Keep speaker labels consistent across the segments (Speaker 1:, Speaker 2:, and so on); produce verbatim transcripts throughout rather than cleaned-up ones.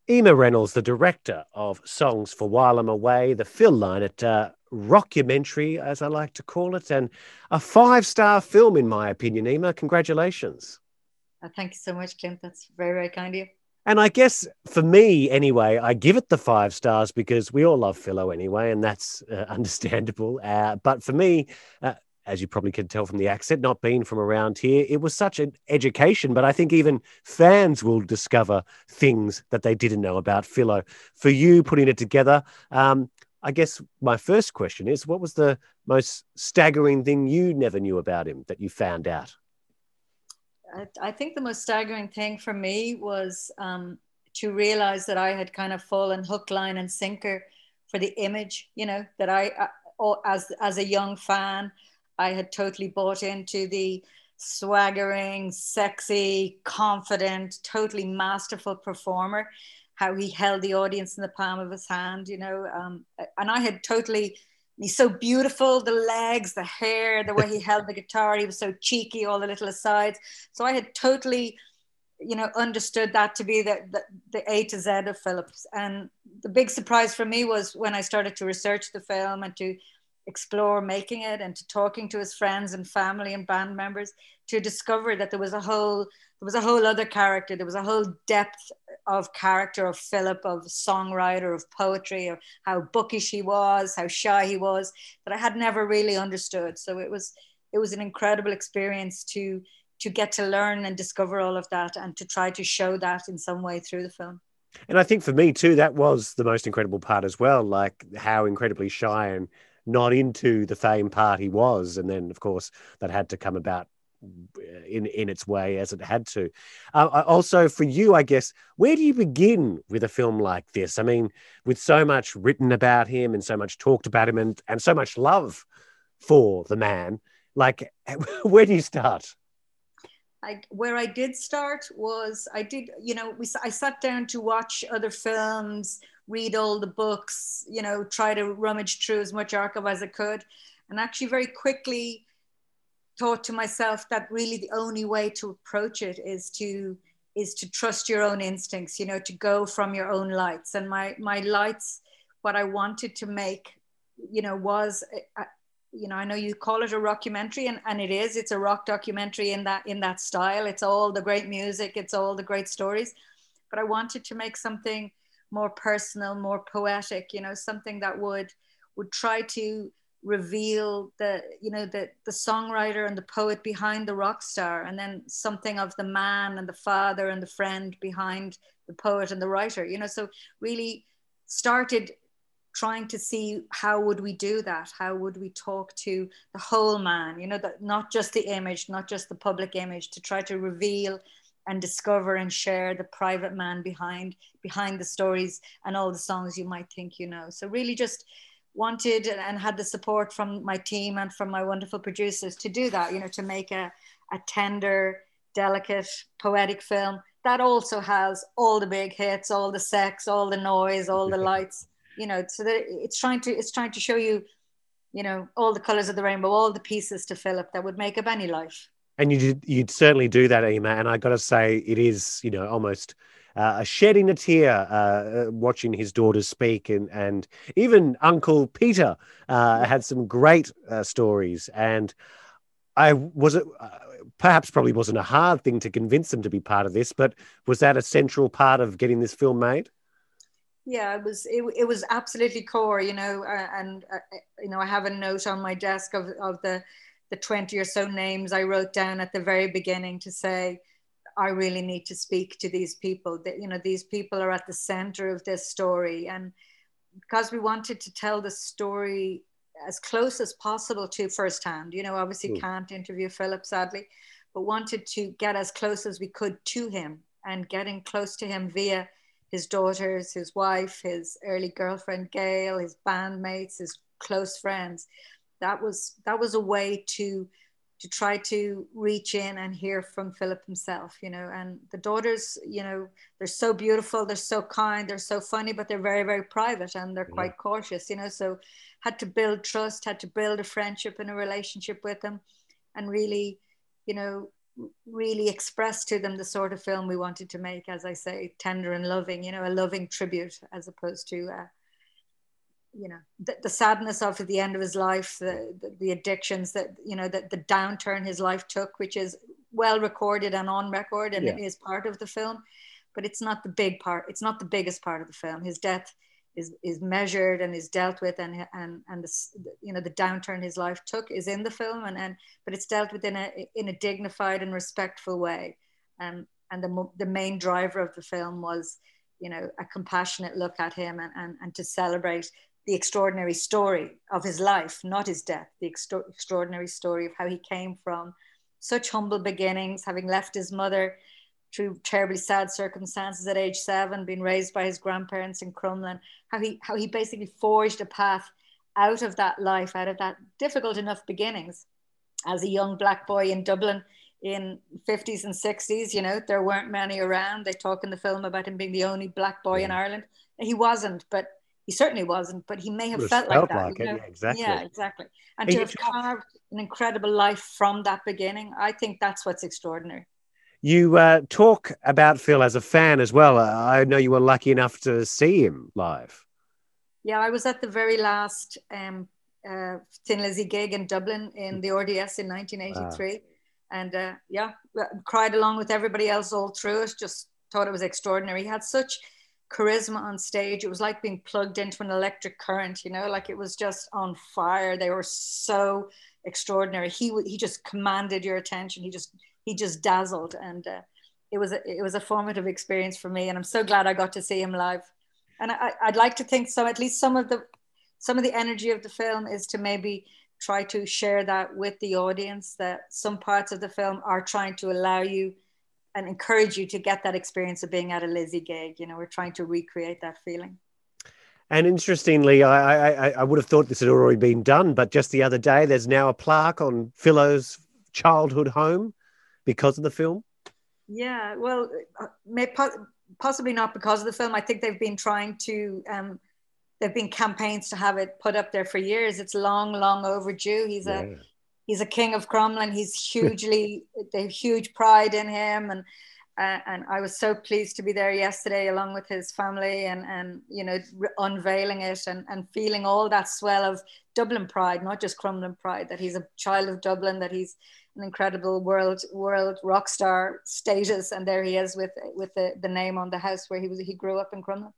Speaker 1: Ema Reynolds, the director of Songs for While I'm Away, the Phil Lynott uh, rockumentary, as I like to call it, and a five-star film, in my opinion, Ema. Congratulations.
Speaker 2: Uh, thank you so much, Clint. That's very, very kind of you.
Speaker 1: And I guess for me, anyway, I give it the five stars because we all love Philo anyway, and that's uh, understandable. Uh, but for me, uh, as you probably can tell from the accent, not being from around here, it was such an education. But I think even fans will discover things that they didn't know about Philo. For you putting it together, um, I guess my first question is, what was the most staggering thing you never knew about him that you found out?
Speaker 2: I, I think the most staggering thing for me was um, to realize that I had kind of fallen hook, line, and sinker for the image. You know that I, uh, as as a young fan, I had totally bought into the swaggering, sexy, confident, totally masterful performer. How he held the audience in the palm of his hand, you know, um, and I had totally he's so beautiful, the legs, the hair, the way he held the guitar. He was so cheeky, all the little asides. So I had totally, you know, understood that to be the, the, the A to Z of Phillips. And the big surprise for me was when I started to research the film and to explore making it and to talking to his friends and family and band members to discover that there was a whole there was a whole other character. There was a whole depth of character of Philip, of songwriter, of poetry, of how bookish he was, how shy he was, that I had never really understood. So it was it was an incredible experience to to get to learn and discover all of that and to try to show that in some way through the film.
Speaker 1: And I think for me too, that was the most incredible part as well, like how incredibly shy and not into the fame part he was. And then, of course, that had to come about in in its way as it had to. Uh, also, for you, I guess, where do you begin with a film like this? I mean, with so much written about him and so much talked about him and, and so much love for the man, like, where do you start?
Speaker 2: I, where I did start was I did, you know, we, I sat down to watch other films, read all the books, you know, try to rummage through as much archive as I could. And actually, very quickly thought to myself that really the only way to approach it is to is to trust your own instincts, you know, to go from your own lights. And my my lights, what I wanted to make, you know, was a, you know, I know you call it a rockumentary, and, and it is. It's a rock documentary in that in that style. It's all the great music, it's all the great stories. But I wanted to make something more personal, more poetic, you know, something that would would try to reveal the, you know, the the songwriter and the poet behind the rock star, and then something of the man and the father and the friend behind the poet and the writer, you know. So really started trying to see how would we do that, how would we talk to the whole man, you know, that not just the image, not just the public image, to try to reveal and discover and share the private man behind behind the stories and all the songs you might think you know. So really just wanted and had the support from my team and from my wonderful producers to do that, you know, to make a, a tender, delicate, poetic film that also has all the big hits, all the sex, all the noise, all the lights, you know, so that it's trying to it's trying to show you, you know, all the colors of the rainbow, all the pieces to fill up that would make up any life.
Speaker 1: And you did, you'd certainly do that, Ema. And I got to say, it is, you know, almost uh, a shedding a tear uh, uh, watching his daughters speak, and and even Uncle Peter uh,
Speaker 2: Yeah.
Speaker 1: had some great uh, stories. And I was it uh, perhaps probably wasn't a hard thing to convince them to be part of this, but was that a central part of getting this film made?
Speaker 2: Yeah, it was it, it was absolutely core, you know, uh, and uh, uh, you know, I have a note on my desk of of the the twenty or so names I wrote down at the very beginning to say I really need to speak to these people. That, you know, these people are at the center of this story, and because we wanted to tell the story as close as possible to firsthand, you know, obviously
Speaker 1: Hmm.
Speaker 2: can't interview Philip sadly, but wanted to get as close as we could to him, and getting close to him via his daughters, his wife, his early girlfriend Gail, his bandmates, his close friends. That was that was a way to to try to reach in and hear from Philip himself, you know. And the daughters, you know, they're so beautiful, they're so kind, they're so funny, but they're very, very private and they're
Speaker 1: Yeah.
Speaker 2: quite cautious, you know. So had to build trust, had to build a friendship and a relationship with them, and really, you know, really expressed to them the sort of film we wanted to make, as I say, tender and loving, you know, a loving tribute, as opposed to, uh, you know, the, the sadness of at the end of his life, the, the, the addictions that, you know, that the downturn his life took, which is well recorded and on record, and
Speaker 1: Yeah.
Speaker 2: it is part of the film, but it's not the big part. It's not the biggest part of the film. His death is is measured and is dealt with, and and and the, you know, the downturn his life took is in the film, and and but it's dealt with in a in a dignified and respectful way, and and the the main driver of the film was, you know, a compassionate look at him, and and, and to celebrate the extraordinary story of his life, not his death, the extra- extraordinary story of how he came from such humble beginnings, having left his mother through terribly sad circumstances at age seven, being raised by his grandparents in Crumlin, how he how he basically forged a path out of that life, out of that difficult enough beginnings as a young black boy in Dublin in fifties and sixties. You know, there weren't many around. They talk in the film about him being the only black boy yeah. in Ireland. He wasn't, but he certainly wasn't, but he may have felt, felt like that.
Speaker 1: Like
Speaker 2: you know?
Speaker 1: it, yeah, exactly.
Speaker 2: Yeah, exactly. And, and to have talk- carved an incredible life from that beginning, I think that's what's extraordinary.
Speaker 1: You uh, talk about Phil as a fan as well. I know you were lucky enough to see him live.
Speaker 2: Yeah, I was at the very last um, uh, Thin Lizzy gig in Dublin in the R D S in nineteen eighty-three. Wow. And uh, yeah, cried along with everybody else all through it. Just thought it was extraordinary. He had such charisma on stage. It was like being plugged into an electric current, you know, like it was just on fire. They were so extraordinary. He he just commanded your attention. He just he just dazzled, and uh, it was a, it was a formative experience for me. And I'm so glad I got to see him live. And I, I'd like to think so. At least some of the some of the energy of the film is to maybe try to share that with the audience. That some parts of the film are trying to allow you and encourage you to get that experience of being at a Lizzy gig. You know, we're trying to recreate that feeling.
Speaker 1: And interestingly, I, I, I would have thought this had already been done, but just the other day, there's now a plaque on Philo's childhood home because of the film.
Speaker 2: Yeah, well, may, possibly not because of the film. I think they've been trying to, um, there've been campaigns to have it put up there for years. It's long, long overdue. He's yeah. a He's a king of Crumlin. He's hugely, they have huge pride in him. And uh, and I was so pleased to be there yesterday along with his family and, and you know, re- unveiling it and, and feeling all that swell of Dublin pride, not just Crumlin pride, that he's a child of Dublin, that he's an incredible world world rock star status. And there he is with with the, the name on the house where he was. He grew up in Crumlin.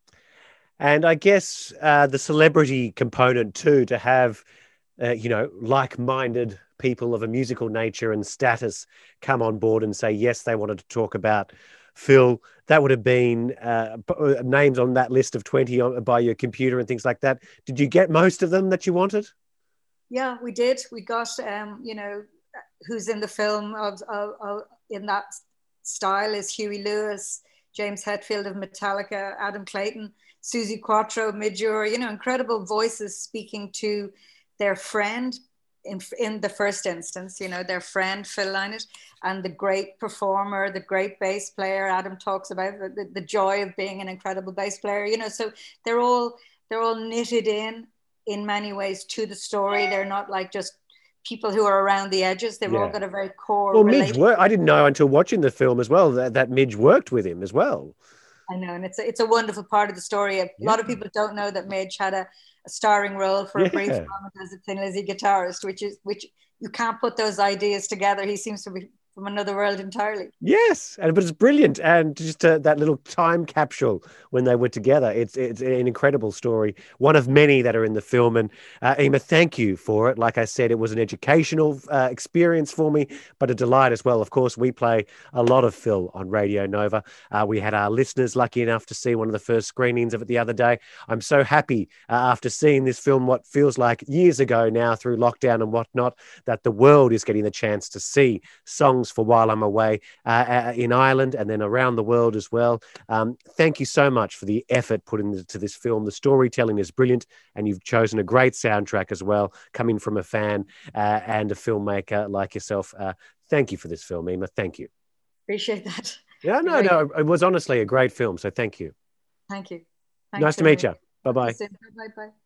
Speaker 1: And I guess uh, the celebrity component too, to have Uh, you know, like-minded people of a musical nature and status come on board and say, yes, they wanted to talk about Phil. That would have been uh, names on that list of twenty on, by your computer and things like that. Did you get most of them that you wanted?
Speaker 2: Yeah, we did. We got, um, you know, who's in the film of, of, of in that style is Huey Lewis, James Hetfield of Metallica, Adam Clayton, Suzi Quatro, Midge Ure, you know, incredible voices speaking to their friend in, in the first instance, you know, their friend Phil Lynott, and the great performer, the great bass player. Adam talks about the, the joy of being an incredible bass player, you know, so they're all, they're all knitted in, in many ways to the story. They're not like just people who are around the edges. They've yeah. all got a very core
Speaker 1: well, Midge worked, I didn't know until watching the film as well, that, that Midge worked with him as well.
Speaker 2: I know, and it's a, it's a wonderful part of the story. A yeah. lot of people don't know that Midge had a, a starring role for yeah. a brief moment as a Thin Lizzy guitarist, which is which you can't put those ideas together. He seems to be from another world entirely.
Speaker 1: Yes, and but it's brilliant, and just uh, that little time capsule when they were together. It's it's an incredible story, one of many that are in the film. And uh, Emma, thank you for it. Like I said, it was an educational uh, experience for me, but a delight as well. Of course, we play a lot of Phil on Radio Nova. Uh, we had our listeners lucky enough to see one of the first screenings of it the other day. I'm so happy uh, after seeing this film, what feels like years ago now through lockdown and whatnot, that the world is getting the chance to see songs for While I'm Away uh, in Ireland and then around the world as well. Um, thank you so much for the effort put into this film. The storytelling is brilliant, and you've chosen a great soundtrack as well, coming from a fan uh, and a filmmaker like yourself. Uh, thank you for this film, Emma. Thank you.
Speaker 2: Appreciate that.
Speaker 1: Yeah, no, no, it was honestly a great film, so thank you.
Speaker 2: Thank you.
Speaker 1: Thanks nice to meet you. Bye-bye.
Speaker 2: Bye-bye.